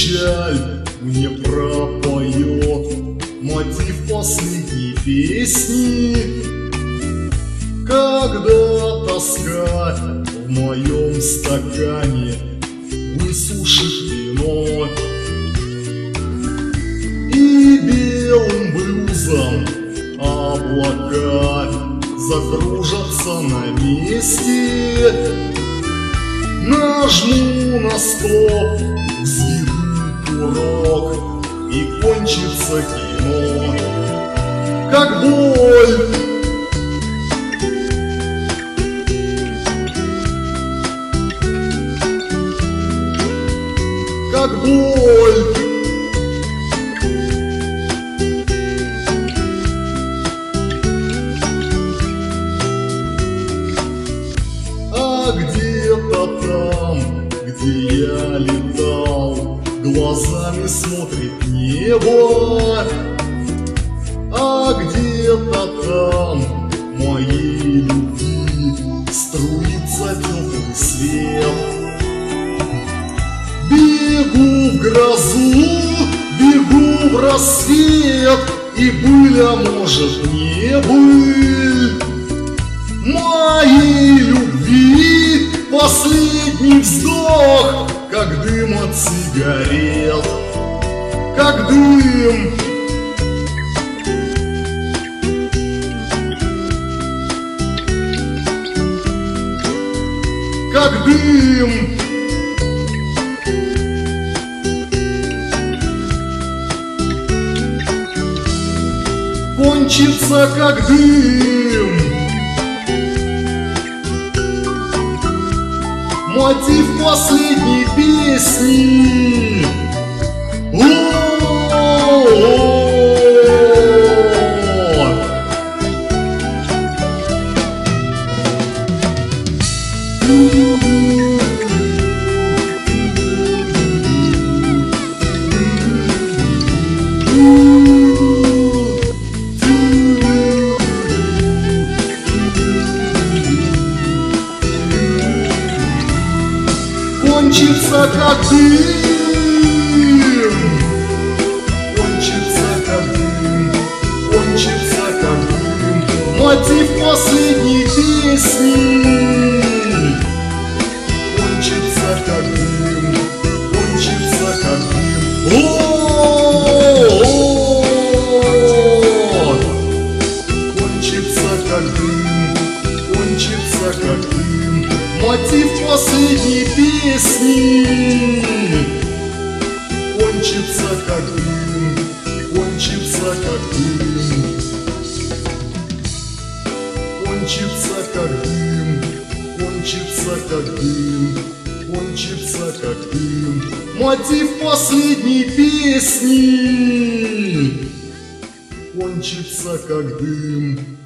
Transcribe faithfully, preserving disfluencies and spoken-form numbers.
печаль мне пропоет мотив последней песни. Когда тоска в моем стакане высушит вино, и белым блюзом облака закружатся на месте, нажму на стоп, взведу курок, и кончится кино. Как боль, как боль, а где-то там, где я летал, глазами смотрит небо, а где-то там моей любви струится теплый свет. Бегу в грозу, бегу в рассвет, и быль, а может не быль моей любви последний вздох, как дым от сигарет, как дым, как дым. Кончится как дым. Мотив последней песни. О-о-о-о. Кончится как дым, кончится как дым, кончится как дым. Мотив последней песни. Кончится как дым, кончится как дым. О-о-о-о. Кончится как дым, кончится как дым. Мотив последней песни. Кончится как дым, кончится как дым. Кончится как дым, кончится как дым, кончится как дым. Мотив последней песни. Кончится как дым.